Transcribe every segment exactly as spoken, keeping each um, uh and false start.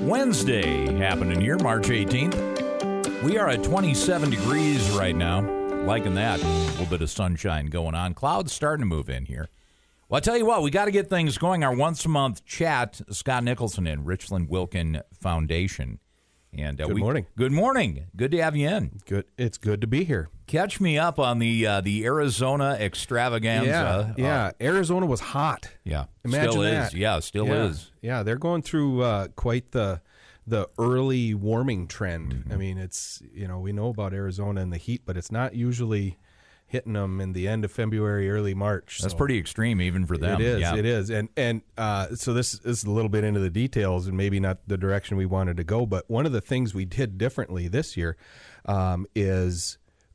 Wednesday happening here, March eighteenth. We are at twenty-seven degrees right now. Liking that. A little bit of sunshine going on. Clouds starting to move in here. Well, I'll tell you what, we got to get things going. Our once-a-month chat, Scott Nicholson and Richland Wilkin Foundation. And uh, Good we, morning. Good morning. Good to have you in. Good. It's good to be here. Catch me up on the uh, the Arizona extravaganza. Yeah, yeah. Uh, Arizona was hot. yeah. Imagine still that. is. Yeah, still yeah. is. Yeah, they're going through uh, quite the the early warming trend. Mm-hmm. I mean, it's, you know, we know about Arizona and the heat, but it's not usually hitting them in the end of February, early March. That's so. pretty extreme even for them. It is. Yeah. It is. And and uh, so this, this is a little bit into the details and maybe not the direction we wanted to go. But one of the things we did differently this year um, is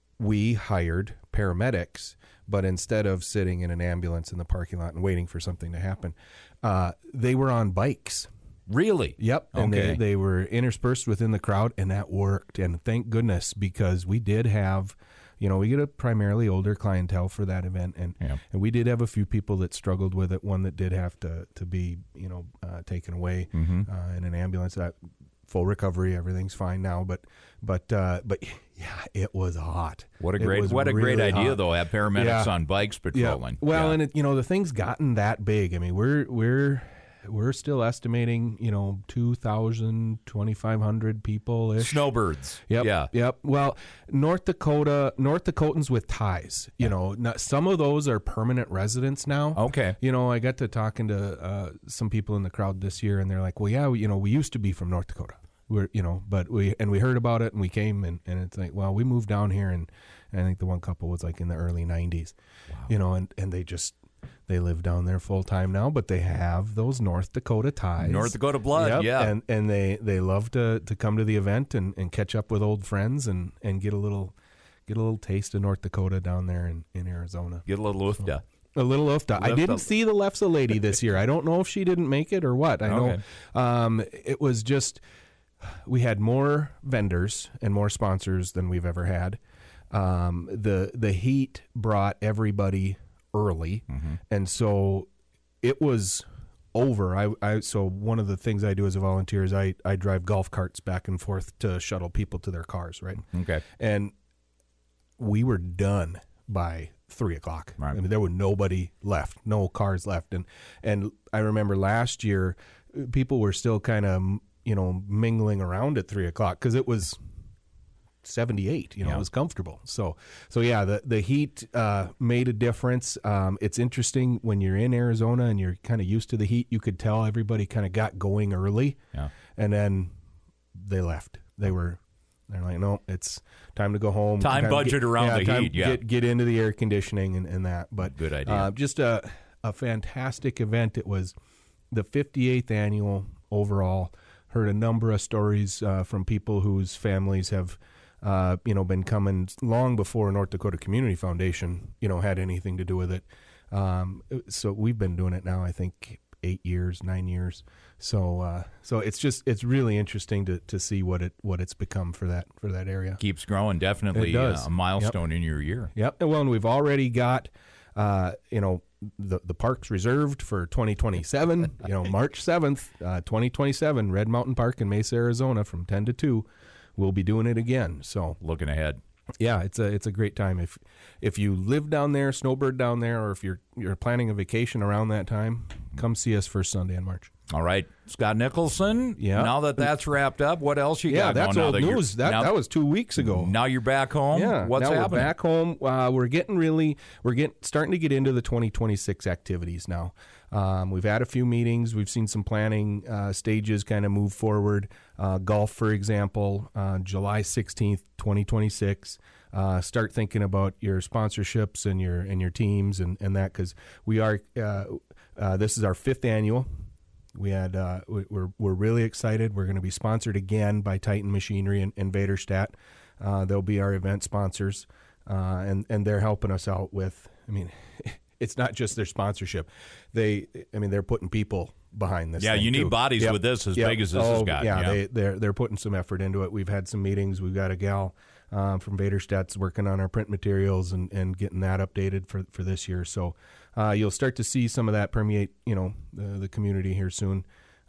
we hired paramedics. But instead of sitting in an ambulance in the parking lot and waiting for something to happen, uh, they were on bikes. Really? Yep. And Okay. they, they were interspersed within the crowd, and that worked. And thank goodness, because we did have, you know, we get a primarily older clientele for that event. And, Yeah. and we did have a few people that struggled with it, one that did have to, to be, you know, uh, taken away Mm-hmm. uh, in an ambulance. That full recovery, everything's fine now. But, but, uh, but yeah, it was hot. What a It great was what a great really idea hot. though. Have paramedics Yeah. on bikes patrolling. Yeah. Well, Yeah. and it, you know, the thing's gotten that big. I mean, we're we're we're still estimating, you know, two thousand, twenty-five hundred people ish. Snowbirds. Yep. Yeah. Yep. Well, North Dakota, North Dakotans with ties. You know, not, some of those are permanent residents now. Okay. You know, I got to talking to uh, some people in the crowd this year, and they're like, "Well, yeah, we, you know, we used to be from North Dakota. We're, you know, but we and we heard about it, and we came, and, and it's like, well, we moved down here, and, and I think the one couple was like in the early nineties. Wow. You know, and, and they just they live down there full time now, but they have those North Dakota ties. North Dakota blood. Yep, Yeah. and and they, they love to, to come to the event and, and catch up with old friends and, and get a little get a little taste of North Dakota down there in, in Arizona. Get a little oofda. A little oofta. I Lefta. didn't see the Lefsa lady this year. I don't know if she didn't make it or what. I know Okay. um, it was just we had more vendors and more sponsors than we've ever had. Um, the the heat brought everybody early, Mm-hmm. and so it was over. I, I so one of the things I do as a volunteer is I, I drive golf carts back and forth to shuttle people to their cars, right? Okay. And we were done by three o'clock. Right. I mean, there were nobody left, no cars left, and and I remember last year, people were still kind of, you know, mingling around at three o'clock because it was seventy-eight. You know, Yeah. it was comfortable. So so yeah, the the heat uh, made a difference. Um, it's interesting when you're in Arizona and you're kind of used to the heat. You could tell everybody kind of got going early, Yeah. and then they left. They were. They're like, no, it's time to go home. Time Time to budget get- around the time heat, yeah. Get, get into the air conditioning and, and that. But Good idea. Uh, just a, a fantastic event. It was the fifty-eighth annual overall. Heard a number of stories uh, from people whose families have, uh, you know, been coming long before North Dakota Community Foundation, you know, had anything to do with it. Um, so we've been doing it now, I think, eight years, nine years. So, uh, so it's just it's really interesting to, to see what it what it's become for that for that area. Keeps growing. Definitely It does. Uh, a milestone in your year. Yep. And well, and we've already got, uh, you know, the the parks reserved for twenty twenty-seven. You know, March seventh, uh, twenty twenty-seven, Red Mountain Park in Mesa, Arizona, from ten to two. We'll be doing it again. So Looking ahead. yeah, it's a it's a great time. If if you live down there, snowbird down there, or if you're you're planning a vacation around that time, come see us first Sunday in March. All right, Scott Nicholson. Yeah. Now that that's wrapped up, what else you Yeah, got that's going old now that you're- news. That now, that was two weeks ago. Now you're back home. Yeah, What's now happening? we're back home. Uh, we're getting really, we're getting starting to get into the twenty twenty-six activities now. Um, we've had a few meetings. We've seen some planning uh, stages kind of move forward. Uh, golf, for example, uh, July sixteenth, twenty twenty-six. Uh, start thinking about your sponsorships and your and your teams and, and that because we are. Uh, uh, this is our fifth annual. We had uh, we- we're we're really excited. We're going to be sponsored again by Titan Machinery and, and Vaderstadt. Uh, they'll be our event sponsors, uh, and and they're helping us out with. I mean, it's not just their sponsorship. They, I mean, they're putting people behind this. Yeah, thing you need too. bodies Yep. with this as Yep. big as this oh, has got. Yeah, they they're they're putting some effort into it. We've had some meetings. We've got a gal um, from Vaderstadt's working on our print materials and, and getting that updated for for this year. So uh, you'll start to see some of that permeate, you know, the, the community here soon.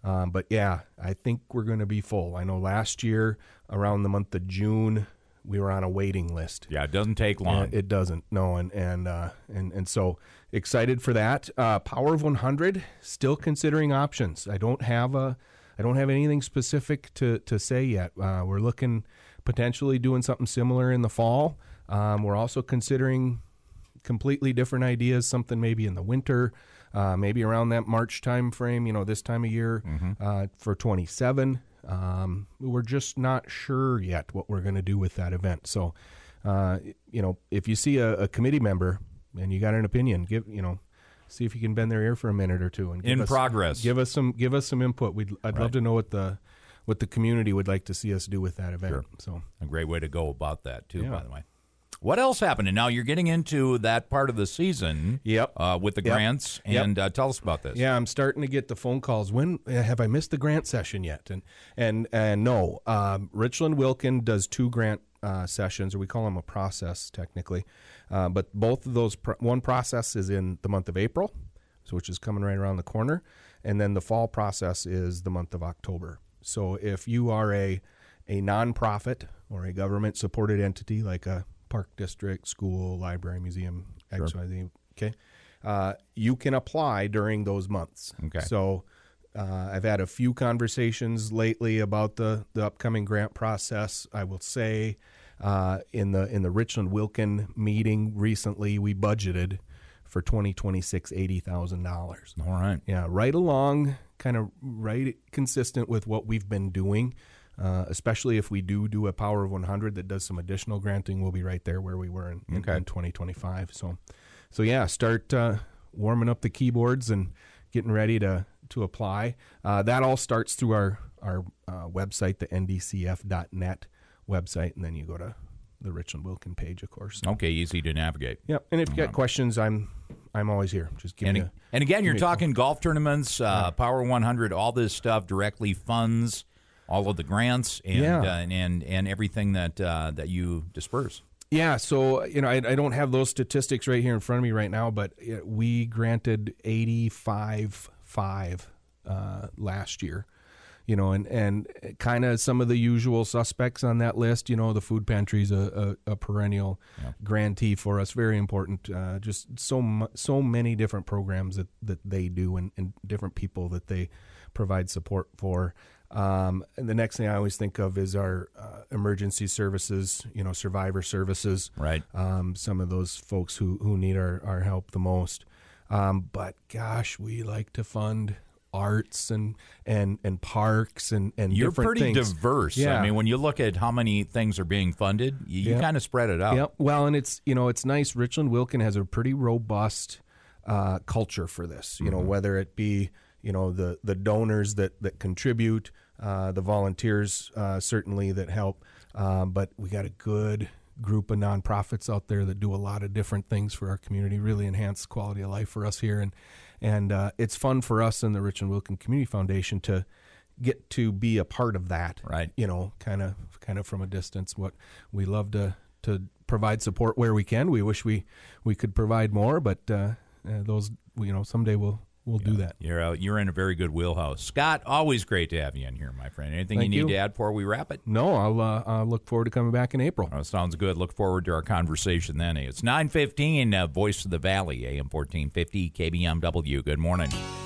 Um, but yeah, I think we're going to be full. I know last year around the month of June, we were on a waiting list. Yeah, it doesn't take long. It doesn't, no, and and uh, and and so excited for that. Uh, Power of one hundred, still considering options. I don't have a, I don't have anything specific to to say yet. Uh, we're looking potentially doing something similar in the fall. Um, we're also considering completely different ideas, something maybe in the winter, uh, maybe around that March time frame. You know, this time of year mm-hmm. uh, for twenty-seven. Um, we're just not sure yet what we're going to do with that event. So, uh, you know, if you see a, a committee member and you got an opinion, give, you know, see if you can bend their ear for a minute or two and give in us, progress. Give us some, give us some input. We'd, I'd right. love to know what the, what the community would like to see us do with that event. Sure. So a great way to go about that too, yeah. by the way. What else happened? And now you're getting into that part of the season. Yep. Uh, with the yep. grants, and yep. uh, tell us about this. Yeah, I'm starting to get the phone calls. When have I missed the grant session yet? And and and no, um, Richland Wilkin does two grant uh, sessions, or we call them a process technically. Uh, but both of those, pro- one process is in the month of April, so which is coming right around the corner, and then the fall process is the month of October. So if you are a a nonprofit or a government supported entity like a park district, school, library, museum, X Y Z, okay, uh, you can apply during those months. Okay. So uh, I've had a few conversations lately about the, the upcoming grant process. I will say uh, in the in the Richland Wilkin meeting recently, we budgeted for twenty twenty-six eighty thousand dollars. All right. Yeah, right along, kind of right consistent with what we've been doing. Uh, especially if we do do a Power of one hundred that does some additional granting, we'll be right there where we were in, in, okay. in twenty twenty-five. So, so yeah, start uh, warming up the keyboards and getting ready to to apply. Uh, that all starts through our our uh, website, the N D C F dot net website, and then you go to the Richland Wilkin page, of course. Okay, easy to navigate. Yeah, and if you got questions, I'm I'm always here. Just give and, me a, and again, you're me talking golf tournaments, uh, yeah. Power one hundred, all this stuff directly funds all of the grants and yeah. uh, and, and and everything that uh, that you disperse. Yeah, so you know I, I don't have those statistics right here in front of me right now, but we granted eighty-five five uh, last year. You know, and, and kind of some of the usual suspects on that list. You know, the food pantry is a, a, a perennial yeah. grantee for us, very important. Uh, just so so many different programs that, that they do and, and different people that they provide support for. Um, and the next thing I always think of is our uh, emergency services, you know, survivor services. Right. Um, some of those folks who, who need our, our help the most. Um, but gosh, we like to fund arts and and and parks and and you're different pretty things. diverse. Yeah. I mean, when you look at how many things are being funded, you, you yep. kind of spread it out. Yep. Well, and it's you know it's nice. Richland Wilkin has a pretty robust uh, culture for this. You mm-hmm. know, whether it be you know the the donors that that contribute, uh, the volunteers uh, certainly that help, um, but we got a good group of nonprofits out there that do a lot of different things for our community, really enhance quality of life for us here. And and uh, it's fun for us in the Richland Wilkin Community Foundation to get to be a part of that. Right. You know, kind of kind of from a distance. What we love to to provide support where we can. We wish we, we could provide more, but uh, uh, those you know someday we'll we'll yeah. do that. You're uh, you're in a very good wheelhouse, Scott. Always great to have you in here, my friend. Anything Thank you need you. to add before we wrap it? No, I'll uh, I'll look forward to coming back in April. Oh, sounds good. Look forward to our conversation then. It's nine fifteen, uh, Voice of the Valley, A M fourteen fifty, K B M W. Good morning.